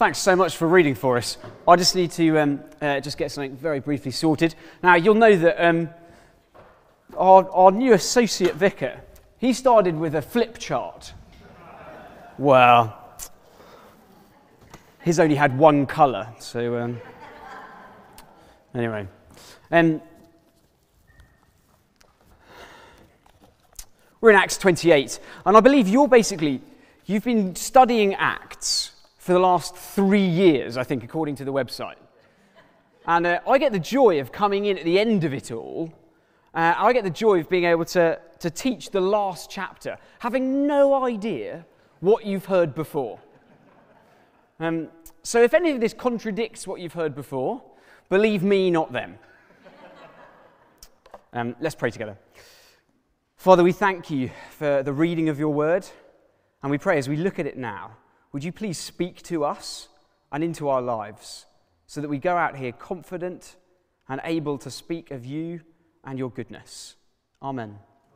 Thanks so much for reading for us. I just need to just get something very briefly sorted. Now, you'll know that our new associate vicar, he started with a flip chart. Well, his only had one colour, so anyway. We're in Acts 28, and I believe you've been studying Acts for the last 3 years, I think, according to the website. And I get the joy of coming in at the end of it all. I get the joy of being able to teach the last chapter, having no idea what you've heard before. So if any of this contradicts what you've heard before, believe me, not them. Let's pray together. Father, we thank you for the reading of your word, and we pray as we look at it now, would you please speak to us and into our lives so that we go out here confident and able to speak of you and your goodness. Amen.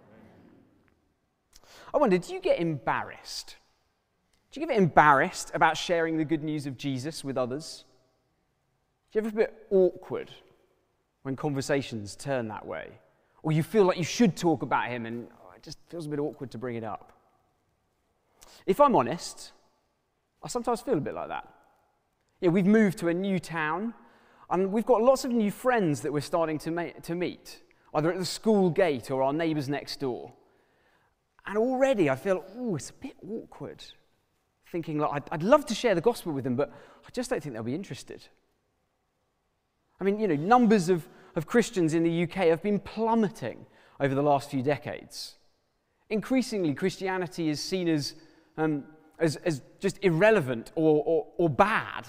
I wonder, do you get embarrassed? Do you get embarrassed about sharing the good news of Jesus with others? Do you ever feel a bit awkward when conversations turn that way? Or you feel like you should talk about him and it just feels a bit awkward to bring it up? If I'm honest, I sometimes feel a bit like that. Yeah, we've moved to a new town, and we've got lots of new friends that we're starting to meet, either at the school gate or our neighbours next door. And already I feel, it's a bit awkward, thinking like I'd love to share the gospel with them, but I just don't think they'll be interested. I mean, numbers of Christians in the UK have been plummeting over the last few decades. Increasingly, Christianity is seen as just irrelevant or bad.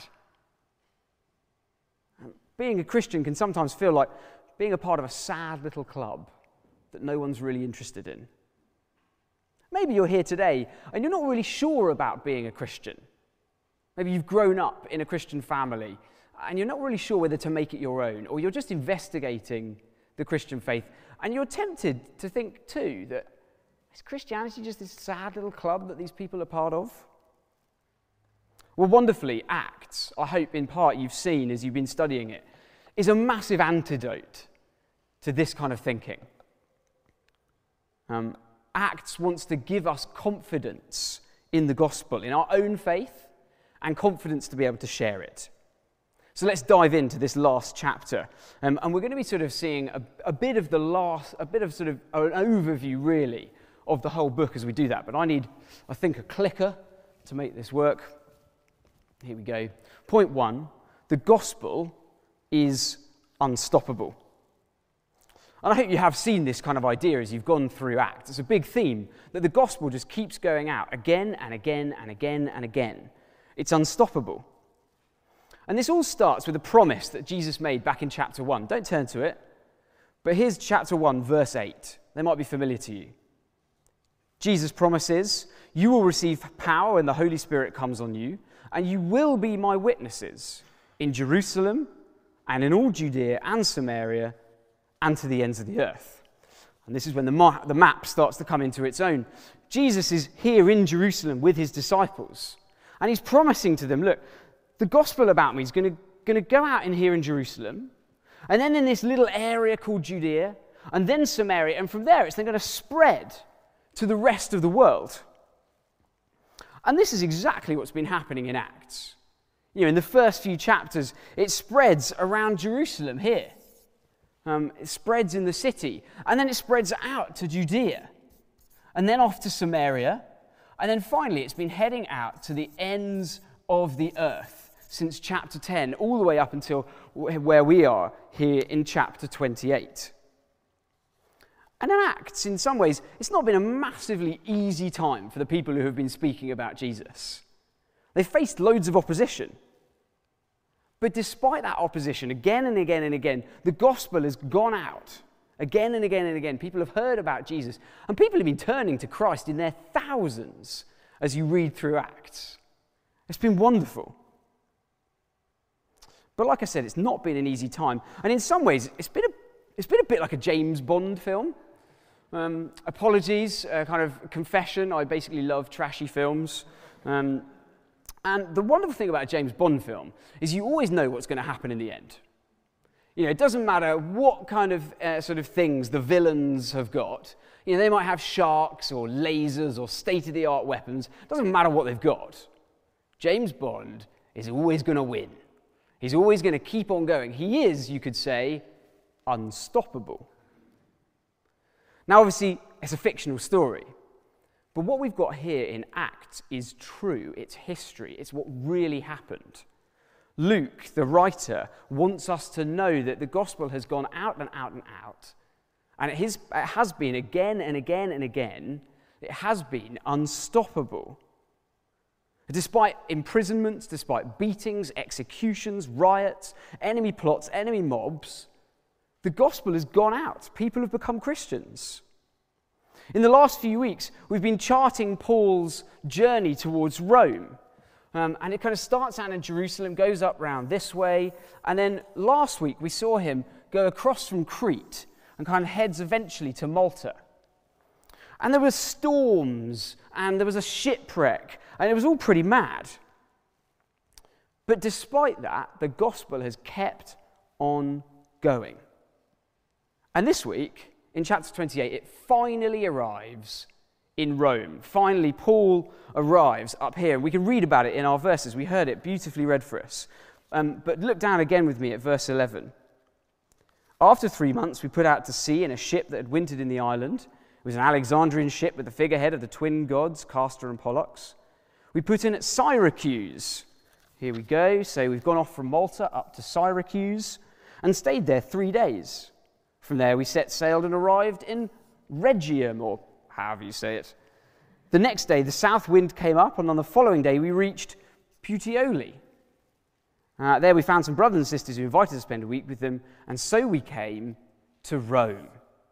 Being a Christian can sometimes feel like being a part of a sad little club that no one's really interested in. Maybe you're here today and you're not really sure about being a Christian. Maybe you've grown up in a Christian family and you're not really sure whether to make it your own, or you're just investigating the Christian faith, and you're tempted to think too that is Christianity just this sad little club that these people are part of? Well, wonderfully, Acts, I hope in part you've seen as you've been studying it, is a massive antidote to this kind of thinking. Acts wants to give us confidence in the gospel, in our own faith, and confidence to be able to share it. So let's dive into this last chapter, and we're going to be sort of seeing a bit of an overview, really, of the whole book as we do that. But I think, a clicker to make this work. Here we go. Point 1, the gospel is unstoppable. And I hope you have seen this kind of idea as you've gone through Acts. It's a big theme, that the gospel just keeps going out again and again and again and again. It's unstoppable. And this all starts with a promise that Jesus made back in chapter 1. Don't turn to it. But here's chapter 1, verse 8. They might be familiar to you. Jesus promises, you will receive power when the Holy Spirit comes on you, and you will be my witnesses in Jerusalem and in all Judea and Samaria and to the ends of the earth. And this is when the map starts to come into its own. Jesus is here in Jerusalem with his disciples, and he's promising to them, look, the gospel about me is going to go out in here in Jerusalem, and then in this little area called Judea, and then Samaria, and from there it's then going to spread to the rest of the world. And this is exactly what's been happening in Acts. In the first few chapters, it spreads around Jerusalem here. It spreads in the city, and then it spreads out to Judea, and then off to Samaria, and then finally it's been heading out to the ends of the earth since chapter 10, all the way up until where we are here in chapter 28. And in Acts, in some ways, it's not been a massively easy time for the people who have been speaking about Jesus. They've faced loads of opposition. But despite that opposition, again and again and again, the gospel has gone out. Again and again and again, people have heard about Jesus. And people have been turning to Christ in their thousands as you read through Acts. It's been wonderful. But like I said, it's not been an easy time. And in some ways, it's been a bit like a James Bond film. Apologies, kind of confession, I basically love trashy films. And the wonderful thing about a James Bond film is you always know what's going to happen in the end. You know, it doesn't matter what kind of sort of things the villains have got. You know, they might have sharks or lasers or state-of-the-art weapons. It doesn't matter what they've got. James Bond is always going to win. He's always going to keep on going. He is, you could say, unstoppable. Now, obviously, it's a fictional story. But what we've got here in Acts is true. It's history. It's what really happened. Luke, the writer, wants us to know that the gospel has gone out and out and out. And it has been again and again and again, it has been unstoppable. Despite imprisonments, despite beatings, executions, riots, enemy plots, enemy mobs, the gospel has gone out. People have become Christians. In the last few weeks, we've been charting Paul's journey towards Rome. And it kind of starts out in Jerusalem, goes up round this way, and then last week we saw him go across from Crete and kind of heads eventually to Malta. And there were storms, and there was a shipwreck, and it was all pretty mad. But despite that, the gospel has kept on going. And this week, in chapter 28, it finally arrives in Rome. Finally, Paul arrives up here. We can read about it in our verses. We heard it beautifully read for us. But look down again with me at verse 11. After 3 months, we put out to sea in a ship that had wintered in the island. It was an Alexandrian ship with the figurehead of the twin gods, Castor and Pollux. We put in at Syracuse. Here we go. So we've gone off from Malta up to Syracuse and stayed there 3 days. From there, we set sail and arrived in Rhegium, or however you say it. The next day, the south wind came up, and on the following day, we reached Puteoli. There we found some brothers and sisters who invited us to spend a week with them, and so we came to Rome.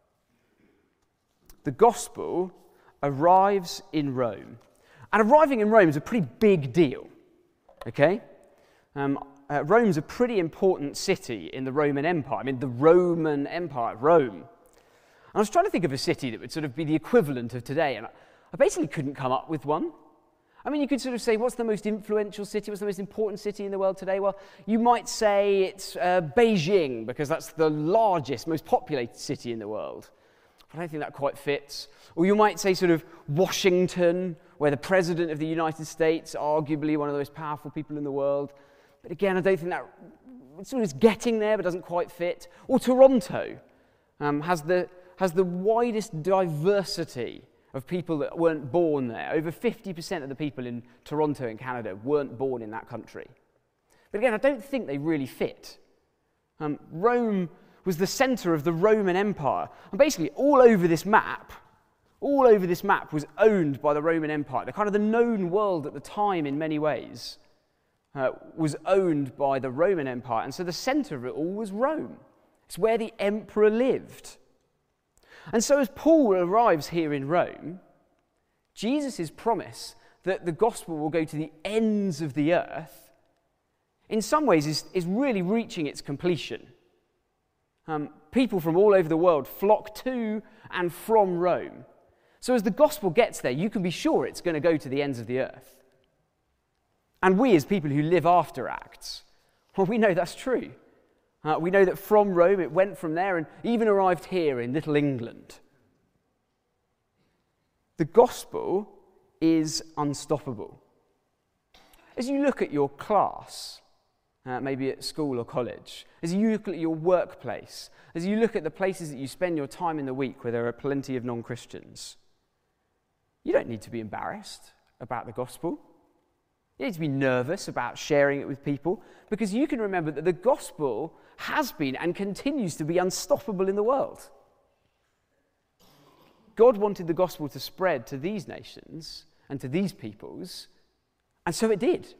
The gospel arrives in Rome. And arriving in Rome is a pretty big deal, okay? Rome's a pretty important city in the Roman Empire. I mean, the Roman Empire, Rome. And I was trying to think of a city that would sort of be the equivalent of today, and I basically couldn't come up with one. I mean, you could sort of say, what's the most influential city? What's the most important city in the world today? Well, you might say it's Beijing, because that's the largest, most populated city in the world. I don't think that quite fits. Or you might say sort of Washington, where the President of the United States, arguably one of the most powerful people in the world. But again, I don't think that sort of is getting there, but doesn't quite fit. Or Toronto has the widest diversity of people that weren't born there. Over 50% of the people in Toronto in Canada weren't born in that country. But again, I don't think they really fit. Rome was the center of the Roman Empire. And basically, all over this map was owned by the Roman Empire. The kind of the known world at the time in many ways was owned by the Roman Empire. And so the center of it all was Rome. It's where the emperor lived. And so as Paul arrives here in Rome, Jesus' promise that the gospel will go to the ends of the earth, in some ways is really reaching its completion. People from all over the world flock to and from Rome. So as the gospel gets there, you can be sure it's going to go to the ends of the earth. And we as people who live after Acts, well, we know that's true. We know that from Rome it went from there and even arrived here in Little England. The gospel is unstoppable. As you look at your class, maybe at school or college, as you look at your workplace, as you look at the places that you spend your time in the week where there are plenty of non-Christians, you don't need to be embarrassed about the gospel. You need to be nervous about sharing it with people, because you can remember that the gospel has been and continues to be unstoppable in the world. God wanted the gospel to spread to these nations and to these peoples, and so it did.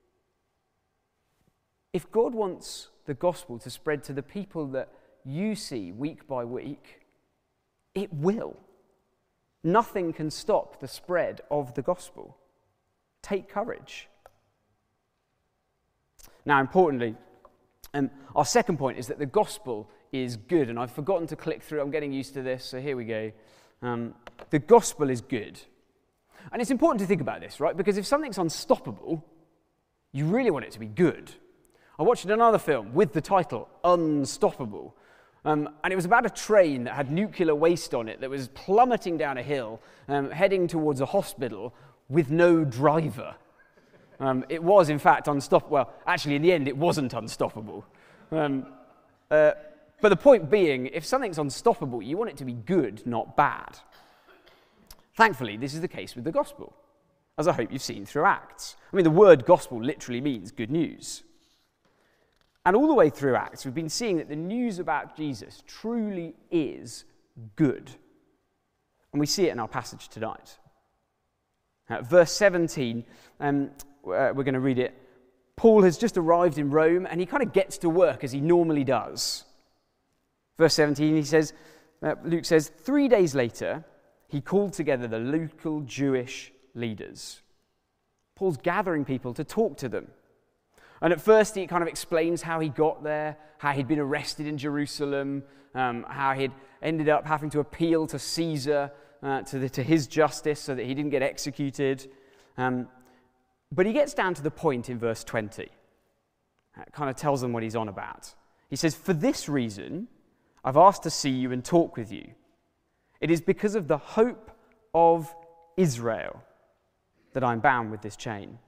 If God wants the gospel to spread to the people that you see week by week, it will. Nothing can stop the spread of the gospel. Take courage. Now, importantly, our second point is that the gospel is good, and I've forgotten to click through. I'm getting used to this, so here we go. The gospel is good. And it's important to think about this, right? Because if something's unstoppable, You really want it to be good. I watched another film with the title Unstoppable, and it was about a train that had nuclear waste on it that was plummeting down a hill, heading towards a hospital with no driver. It was, in fact, unstoppable. Well, actually, in the end, it wasn't unstoppable. But the point being, if something's unstoppable, you want it to be good, not bad. Thankfully, this is the case with the gospel, as I hope you've seen through Acts. I mean, the word gospel literally means good news. And all the way through Acts, we've been seeing that the news about Jesus truly is good. And we see it in our passage tonight. Verse 17, we're going to read it. Paul has just arrived in Rome, and he kind of gets to work as he normally does. Verse 17, Luke says, 3 days later, he called together the local Jewish leaders. Paul's gathering people to talk to them. And at first, he kind of explains how he got there, how he'd been arrested in Jerusalem, how he'd ended up having to appeal to Caesar, to his justice so that he didn't get executed. But he gets down to the point in verse 20. It kind of tells them what he's on about. He says, for this reason, I've asked to see you and talk with you. It is because of the hope of Israel that I'm bound with this chain.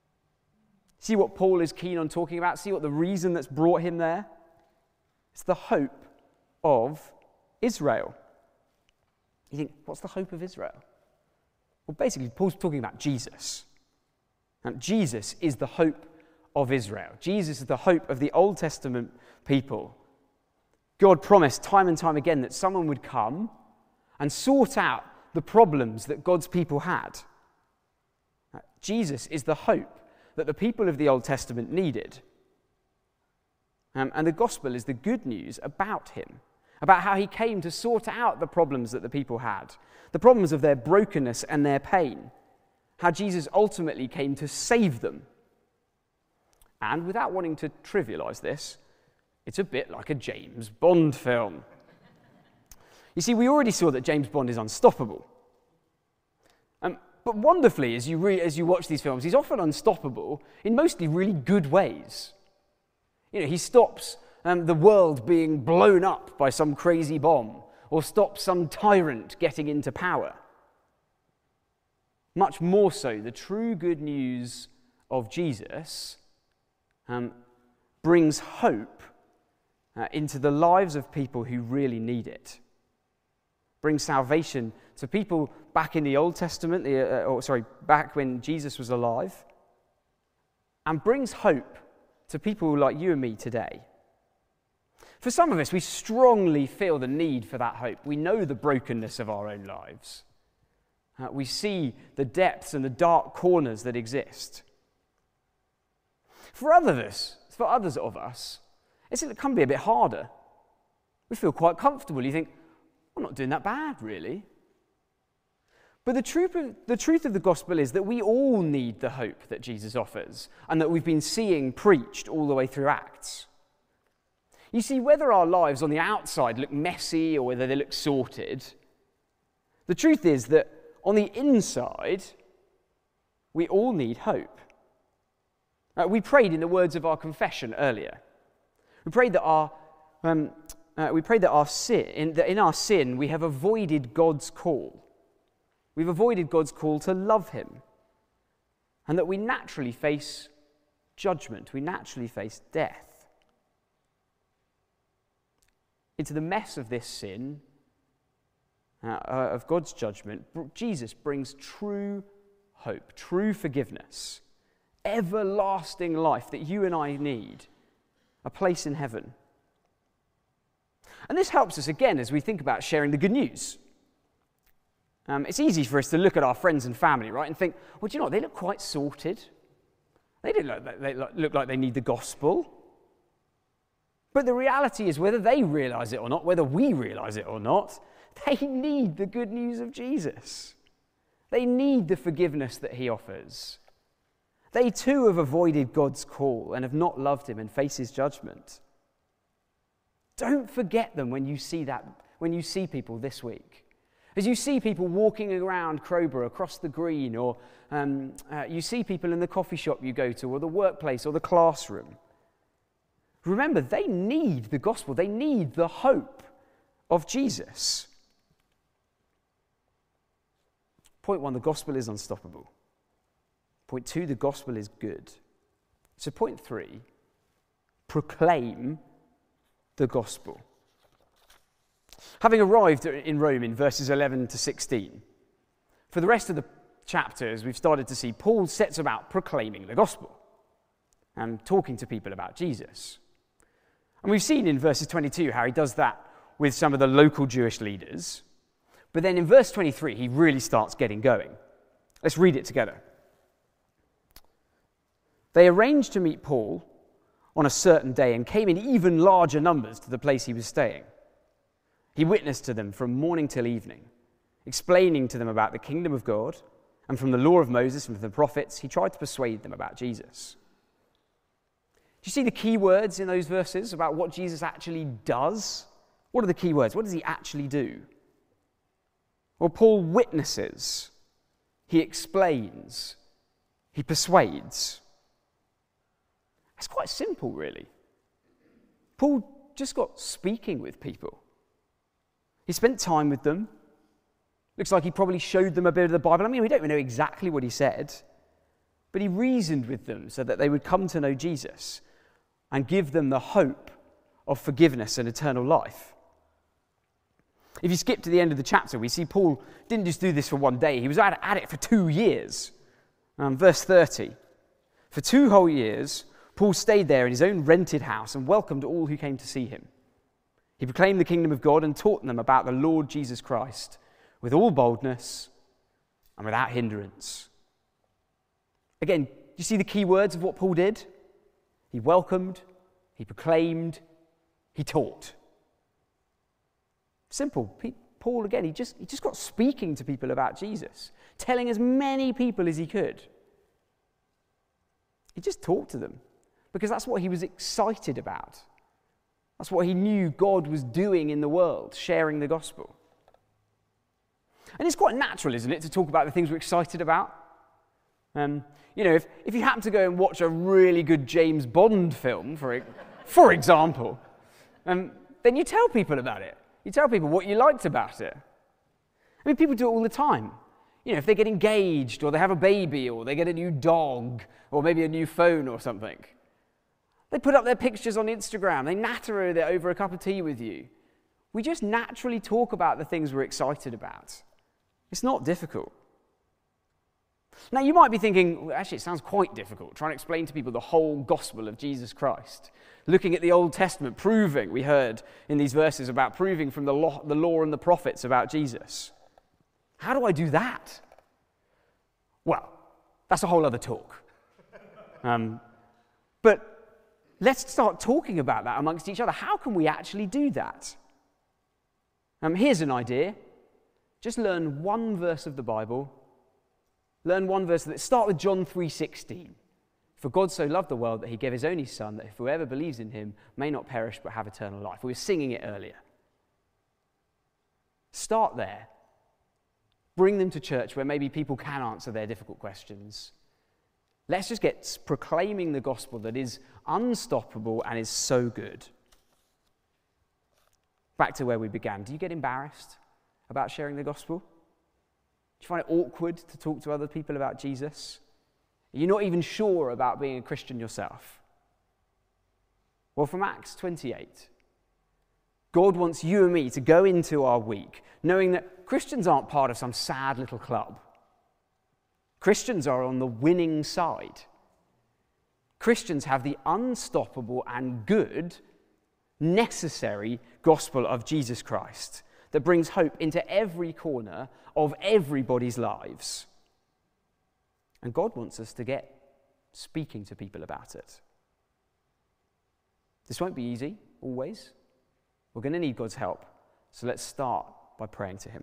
See what Paul is keen on talking about? See what the reason that's brought him there? It's the hope of Israel. You think, what's the hope of Israel? Well, basically, Paul's talking about Jesus. And Jesus is the hope of Israel. Jesus is the hope of the Old Testament people. God promised time and time again that someone would come and sort out the problems that God's people had. Jesus is the hope that the people of the Old Testament needed. And the gospel is the good news about him, about how he came to sort out the problems that the people had, the problems of their brokenness and their pain, how Jesus ultimately came to save them. And without wanting to trivialize this, it's a bit like a James Bond film. You see, we already saw that James Bond is unstoppable. But wonderfully, as you watch these films, he's often unstoppable in mostly really good ways. You know, he stops the world being blown up by some crazy bomb, or stops some tyrant getting into power. Much more so, the true good news of Jesus brings hope into the lives of people who really need it. Brings salvation to people back in the Old Testament, back when Jesus was alive, and brings hope to people like you and me today. For some of us, we strongly feel the need for that hope. We know the brokenness of our own lives. We see the depths and the dark corners that exist. For others of us, it can be a bit harder. We feel quite comfortable. You think, I'm not doing that bad, really. But the truth of the gospel is that we all need the hope that Jesus offers and that we've been seeing preached all the way through Acts. You see, whether our lives on the outside look messy or whether they look sorted, the truth is that on the inside, we all need hope. We prayed in the words of our confession earlier. We prayed that in our sin we have avoided God's call. We've avoided God's call to love him, and that we naturally face judgment. We naturally face death. Into the mess of this sin, of God's judgment, Jesus brings true hope, true forgiveness, everlasting life that you and I need, a place in heaven. And this helps us again as we think about sharing the good news. It's easy for us to look at our friends and family, right, and think, well, do you know what, they look quite sorted. They look like they need the gospel. But the reality is, whether they realize it or not, whether we realize it or not, they need the good news of Jesus. They need the forgiveness that he offers. They too have avoided God's call and have not loved him and face his judgment. Don't forget them when you see people this week. As you see people walking around Crowborough across the green, or you see people in the coffee shop you go to, or the workplace, or the classroom, remember, they need the gospel. They need the hope of Jesus. Point 1, the gospel is unstoppable. Point 2, the gospel is good. So point 3, proclaim the gospel. Having arrived in Rome in verses 11 to 16, for the rest of the chapters we've started to see Paul sets about proclaiming the gospel and talking to people about Jesus. And we've seen in verses 22 how he does that with some of the local Jewish leaders. But then in verse 23, he really starts getting going. Let's read it together. They arranged to meet Paul on a certain day and came in even larger numbers to the place he was staying. He witnessed to them from morning till evening, explaining to them about the kingdom of God, and from the law of Moses and from the prophets, he tried to persuade them about Jesus. Do you see the key words in those verses about what Jesus actually does? What are the key words? What does he actually do? Well, Paul witnesses, he explains, he persuades. It's quite simple, really. Paul just got speaking with people. He spent time with them. Looks like he probably showed them a bit of the Bible. I mean, we don't even know exactly what he said, but he reasoned with them so that they would come to know Jesus and give them the hope of forgiveness and eternal life. If you skip to the end of the chapter, we see Paul didn't just do this for one day. He was at it for 2 years. Verse 30. For 2 whole years, Paul stayed there in his own rented house and welcomed all who came to see him. He proclaimed the kingdom of God and taught them about the Lord Jesus Christ with all boldness and without hindrance. Again, do you see the key words of what Paul did? He welcomed, he proclaimed, he taught. Simple. Paul, again, he just got speaking to people about Jesus, telling as many people as he could. He just talked to them because that's what he was excited about. That's what he knew God was doing in the world, sharing the gospel. And it's quite natural, isn't it, to talk about the things we're excited about? If you happen to go and watch a really good James Bond film, for example, then you tell people about it. You tell people what you liked about it. I mean, people do it all the time. If they get engaged, or they have a baby, or they get a new dog, or maybe a new phone or something, they put up their pictures on Instagram. They natter it over a cup of tea with you. We just naturally talk about the things we're excited about. It's not difficult. Now, you might be thinking, well, actually, it sounds quite difficult, trying to explain to people the whole gospel of Jesus Christ. Looking at the Old Testament, we heard in these verses about proving from the law and the prophets about Jesus. How do I do that? Well, that's a whole other talk. But let's start talking about that amongst each other. How can we actually do that? Here's an idea. Just learn one verse of the Bible. Learn one verse. Start with John 3:16. For God so loved the world that he gave his only son, that if whoever believes in him may not perish but have eternal life. We were singing it earlier. Start there. Bring them to church where maybe people can answer their difficult questions. Let's just get proclaiming the gospel that is unstoppable and is so good. Back to where we began. Do you get embarrassed about sharing the gospel? Do you find it awkward to talk to other people about Jesus? Are you not even sure about being a Christian yourself? Well, from Acts 28, God wants you and me to go into our week knowing that Christians aren't part of some sad little club. Christians are on the winning side. Christians have the unstoppable and good, necessary gospel of Jesus Christ that brings hope into every corner of everybody's lives. And God wants us to get speaking to people about it. This won't be easy, always. We're going to need God's help. So let's start by praying to him.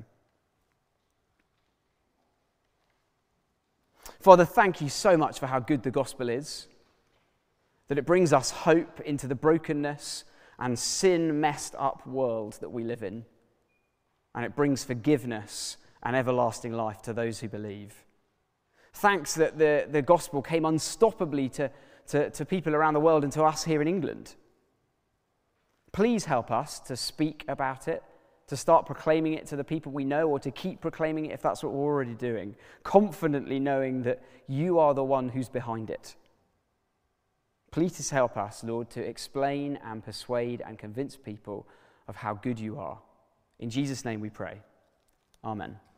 Father, thank you so much for how good the gospel is, that it brings us hope into the brokenness and sin-messed up world that we live in. and it brings forgiveness and everlasting life to those who believe. Thanks that the gospel came unstoppably to people around the world and to us here in England. Please help us to speak about it, to start proclaiming it to the people we know, or to keep proclaiming it if that's what we're already doing, confidently knowing that you are the one who's behind it. Please help us, Lord, to explain and persuade and convince people of how good you are. In Jesus' name we pray. Amen.